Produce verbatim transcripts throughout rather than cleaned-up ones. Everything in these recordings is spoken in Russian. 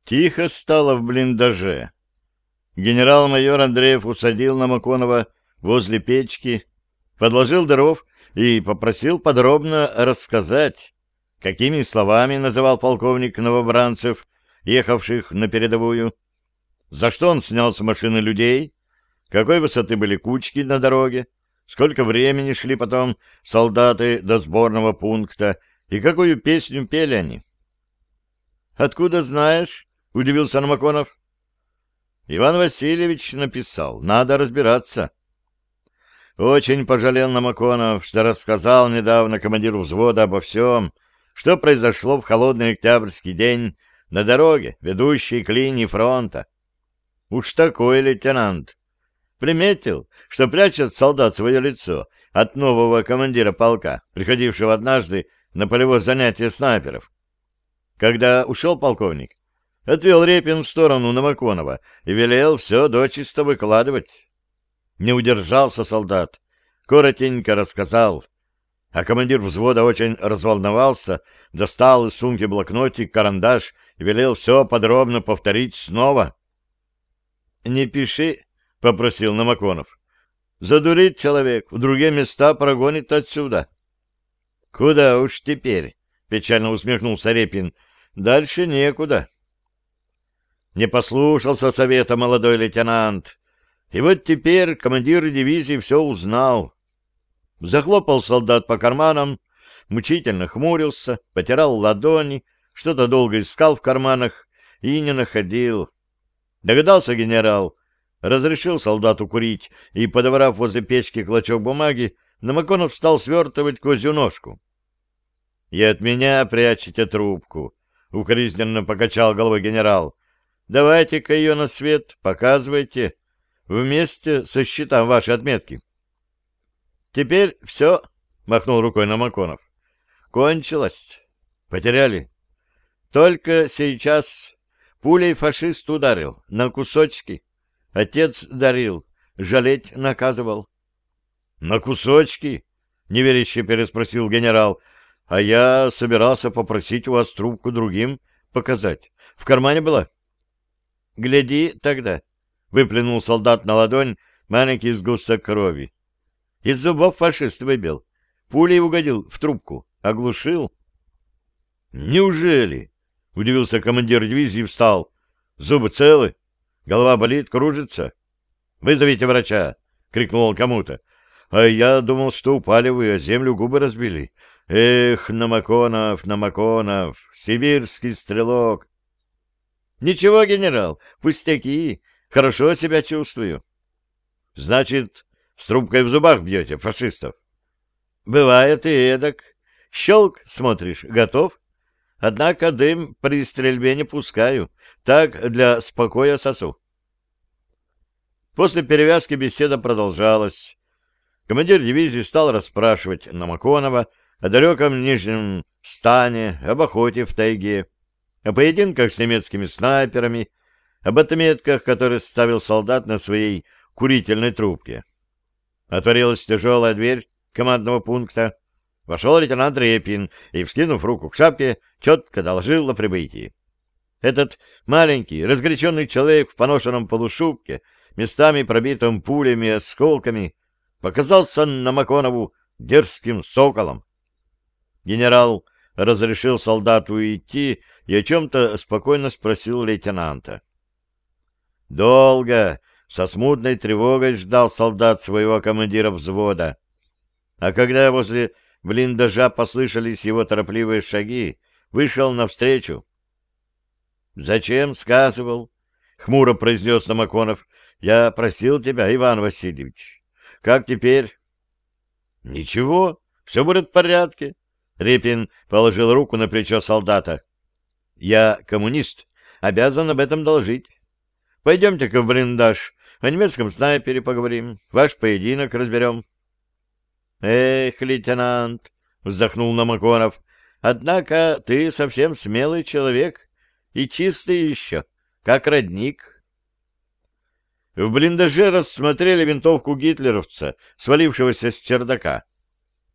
Тихо стало в блиндаже. Генерал-майор Андреев усадил Намаконова возле печки, подложил дров и попросил подробно рассказать, какими словами называл полковник новобранцев, ехавших на передовую, за что он снял с машины людей, какой высоты были кучки на дороге, сколько времени шли потом солдаты до сборного пункта и какую песню пели они. «Откуда знаешь?» — удивился Намаконов. Иван Васильевич написал. Надо разбираться. Очень пожалел Намаконов, что рассказал недавно командиру взвода обо всем, что произошло в холодный октябрьский день на дороге, ведущей к линии фронта. Уж такой лейтенант. Приметил, что прячет солдат свое лицо от нового командира полка, приходившего однажды на полевое занятие снайперов. Когда ушел полковник, отвел Репин в сторону Намаконова и велел все дочисто выкладывать. Не удержался солдат, коротенько рассказал, а командир взвода очень разволновался, достал из сумки блокнотик, карандаш и велел все подробно повторить снова. — Не пиши, — попросил Намаконов. — Задурит человек, в другие места прогонит отсюда. — Куда уж теперь, — печально усмехнулся Репин, — дальше некуда. Не послушался совета молодой лейтенант, и вот теперь командир дивизии все узнал. Захлопал солдат по карманам, мучительно хмурился, потирал ладони, что-то долго искал в карманах и не находил. Догадался генерал, разрешил солдату курить, и, подобрав возле печки клочок бумаги, Намаконов стал свертывать козью ножку. — И от меня прячете трубку, — укоризненно покачал головой генерал. — Давайте-ка ее на свет, показывайте, вместе со счетом вашей отметки. — Теперь все, — махнул рукой Намаконов. — Кончилось. Потеряли. Только сейчас пулей фашист ударил на кусочки. Отец дарил, жалеть наказывал. — На кусочки? — неверяще переспросил генерал. — А я собирался попросить у вас трубку другим показать. В кармане была? — Гляди тогда, — выплюнул солдат на ладонь маленький сгусток крови. Из зубов фашист выбил. Пулей угодил в трубку. Оглушил. — Неужели? — удивился командир дивизии и встал. — Зубы целы? Голова болит, кружится? — Вызовите врача! — крикнул он кому-то. — А я думал, что упали вы, а землю губы разбили. Эх, Намаконов, Намаконов, сибирский стрелок! — Ничего, генерал, пустяки, хорошо себя чувствую. — Значит, с трубкой в зубах бьете фашистов? — Бывает и эдак. Щелк, смотришь, готов. Однако дым при стрельбе не пускаю, так для спокоя сосу. После перевязки беседа продолжалась. Командир дивизии стал расспрашивать Намаконова о далеком Нижнем Стане, об охоте в тайге, о поединках с немецкими снайперами, об отметках, которые ставил солдат на своей курительной трубке. Отворилась тяжелая дверь командного пункта. Вошел лейтенант Репин и, вскинув руку к шапке, четко доложил о прибытии. Этот маленький, разгоряченный человек в поношенном полушубке, местами пробитым пулями и осколками, показался Намаконову дерзким соколом. Генерал разрешил солдату идти и о чем-то спокойно спросил лейтенанта. Долго, со смутной тревогой ждал солдат своего командира взвода. А когда возле блиндажа послышались его торопливые шаги, вышел навстречу. — Зачем? — сказывал. — хмуро произнес Намаконов. — Я просил тебя, Иван Васильевич. Как теперь? — Ничего, все будет в порядке. Репин положил руку на плечо солдата. — Я коммунист, обязан об этом доложить. Пойдемте-ка в блиндаж, о немецком снайпере поговорим, ваш поединок разберем. — Эх, лейтенант, — вздохнул Намаконов, — однако ты совсем смелый человек и чистый еще, как родник. В блиндаже рассмотрели винтовку гитлеровца, свалившегося с чердака.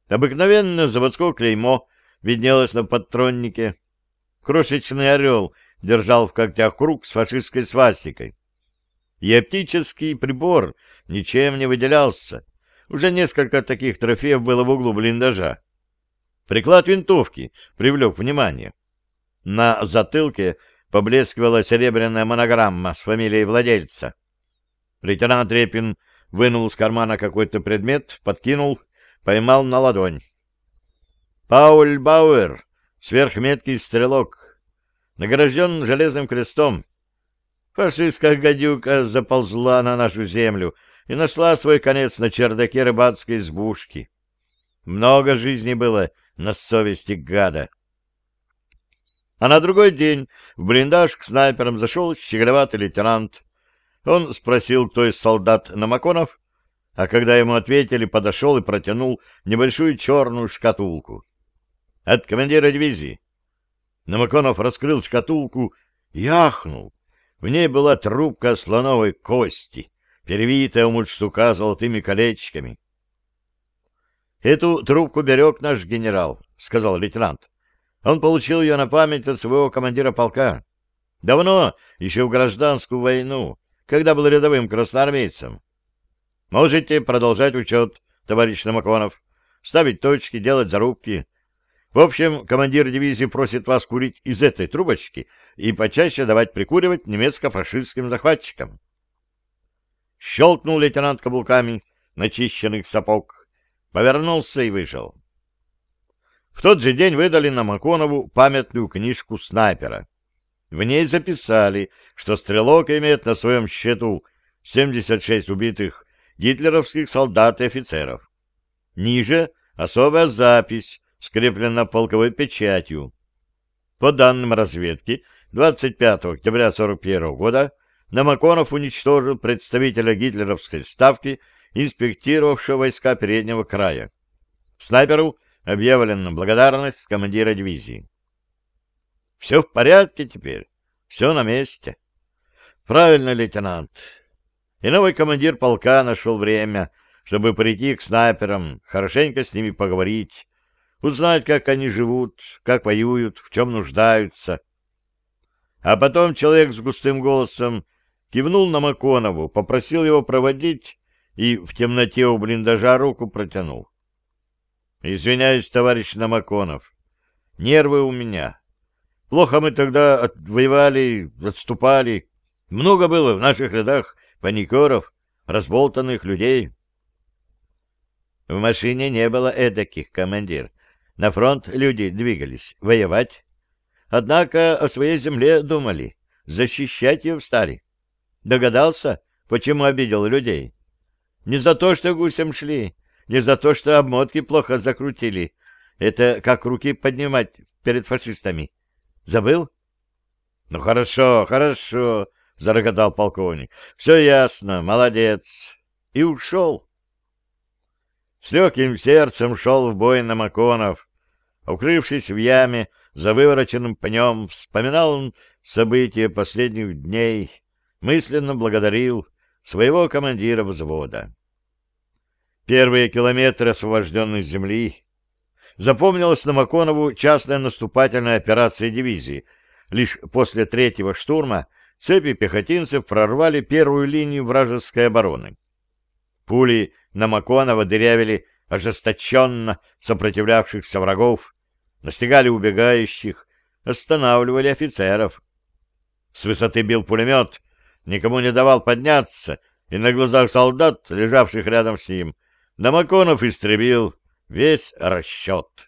Обыкновенное заводское клеймо виднелось на подтроннике. Крошечный орел держал в когтях круг с фашистской свастикой. И оптический прибор ничем не выделялся. Уже несколько таких трофеев было в углу блиндажа. Приклад винтовки привлек внимание. На затылке поблескивала серебряная монограмма с фамилией владельца. Лейтенант Репин вынул из кармана какой-то предмет, подкинул, поймал на ладонь. Пауль Бауэр, сверхметкий стрелок, награжден железным крестом. Фашистская гадюка заползла на нашу землю и нашла свой конец на чердаке рыбацкой избушки. Много жизней было на совести гада. А на другой день в блиндаж к снайперам зашел щеголеватый лейтенант. Он спросил, кто из солдат Намаконов, а когда ему ответили, подошел и протянул небольшую черную шкатулку. От командира дивизии. Намаконов раскрыл шкатулку и ахнул. В ней была трубка слоновой кости, перевитая у мундштука золотыми колечками. — Эту трубку берег наш генерал, — сказал лейтенант. Он получил ее на память от своего командира полка. Давно, еще в гражданскую войну, когда был рядовым красноармейцем. Можете продолжать учет, товарищ Намаконов, ставить точки, делать зарубки. В общем, командир дивизии просит вас курить из этой трубочки и почаще давать прикуривать немецко-фашистским захватчикам. Щелкнул лейтенант каблуками начищенных сапог, повернулся и вышел. В тот же день выдали Намаконову памятную книжку снайпера. В ней записали, что стрелок имеет на своем счету семьдесят шесть убитых гитлеровских солдат и офицеров. Ниже особая запись, скреплена полковой печатью. По данным разведки, двадцать пятого октября сорок первого года Намаконов уничтожил представителя гитлеровской ставки, инспектировавшего войска переднего края. Снайперу объявлена благодарность командира дивизии. Все в порядке теперь, все на месте. Правильно, лейтенант. И новый командир полка нашел время, чтобы прийти к снайперам, хорошенько с ними поговорить, узнать, как они живут, как воюют, в чем нуждаются. А потом человек с густым голосом кивнул Намаконову, попросил его проводить и в темноте у блиндажа руку протянул. «Извиняюсь, товарищ Намаконов, нервы у меня. Плохо мы тогда отвоевали, отступали. Много было в наших рядах паникеров, разболтанных людей». В машине не было эдаких, командир. На фронт люди двигались, воевать. Однако о своей земле думали, защищать ее встали. Догадался, почему обидел людей? Не за то, что гусем шли, не за то, что обмотки плохо закрутили. Это как руки поднимать перед фашистами. Забыл? — Ну хорошо, хорошо, — зарокотал полковник. — Все ясно, молодец. И ушел. С легким сердцем шел в бой Намаконов. Укрывшись в яме, за вывороченным пнем, вспоминал он события последних дней, мысленно благодарил своего командира взвода. Первые километры освобожденной земли. Запомнилась Намаконову частная наступательная операция дивизии. Лишь после третьего штурма цепи пехотинцев прорвали первую линию вражеской обороны. Пули Намаконова дырявили ожесточенно сопротивлявшихся врагов, настигали убегающих, останавливали офицеров. С высоты бил пулемет, никому не давал подняться, и на глазах солдат, лежавших рядом с ним, Намаконов истребил весь расчет.